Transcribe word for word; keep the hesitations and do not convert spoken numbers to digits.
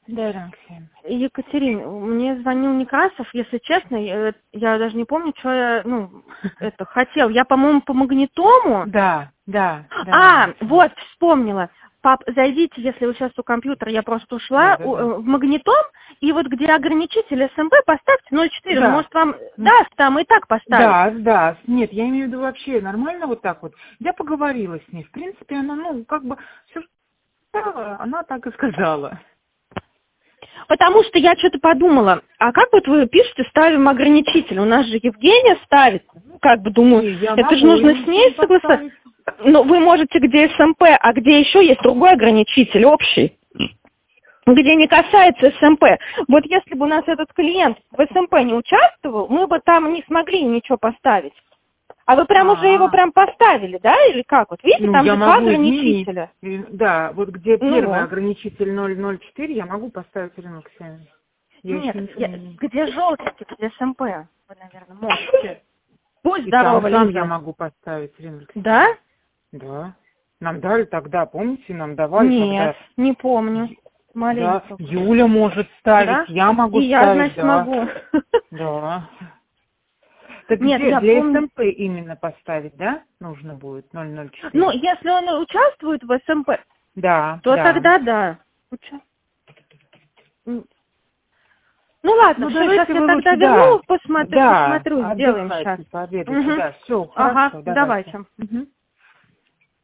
Да, Алексей. Екатерина, мне звонил Некрасов, если честно, я, я даже не помню, что я, ну, это, хотел. Я, по-моему, по магнитому. Да, да, да. А, вот, вспомнила. Пап, зайдите, если вы сейчас у компьютера, я просто ушла, Да, да, у- да. в магнитом, и вот где ограничитель эс эм пэ, поставьте ноль четыре, Да. может, вам даст там и так поставить. Да, да. Нет, я имею в виду вообще нормально вот так вот. Я поговорила с ней. В принципе, она, ну, как бы, все, что она так и сказала. Потому что я что-то подумала, а как вот вы пишете, ставим ограничитель? У нас же Евгения ставит, ну, как бы думаю, Не, я это же могу нужно ему с ней согласоваться. поставить. Но вы можете где эс эм пэ, а где еще есть другой ограничитель, общий, где не касается эс эм пэ. Вот если бы у нас этот клиент в эс эм пэ не участвовал, мы бы там не смогли ничего поставить. А вы прям уже его А, прям поставили, да, или как? Вот видите, ну, там я же два могу изменить. ограничителя. И, Да, вот где Ну первый вот. ограничитель ноль ноль четыре, я могу поставить Ирину Ксению. Я Нет, еще ничего я- не имею. где желтенький, где эс эм пэ, вы, наверное, можете. Будь И там здорова, сам Лиза. я могу поставить Ирину Ксению. Да? Да. Нам дали тогда, помните, нам давали Нет, тогда. не помню. Да, Маленького. Юля может ставить, Да? я могу И я, ставить, значит, да. могу. Да. Так Нет, где? я Для помню. эс эм пэ именно поставить, да? Нужно будет ноль ноль Ну, четыре. если он участвует в эс эм пэ, Да, то да. тогда да. Уча- М. Ну ладно, Ну все, сейчас давайте я вы тогда лучше, верну, да. посмотрю, Да, посмотрю, сделаем сейчас. отдыхайте, пообедайте, Угу. да. Все, Ага, хорошо, давайте. давайте. Мгм.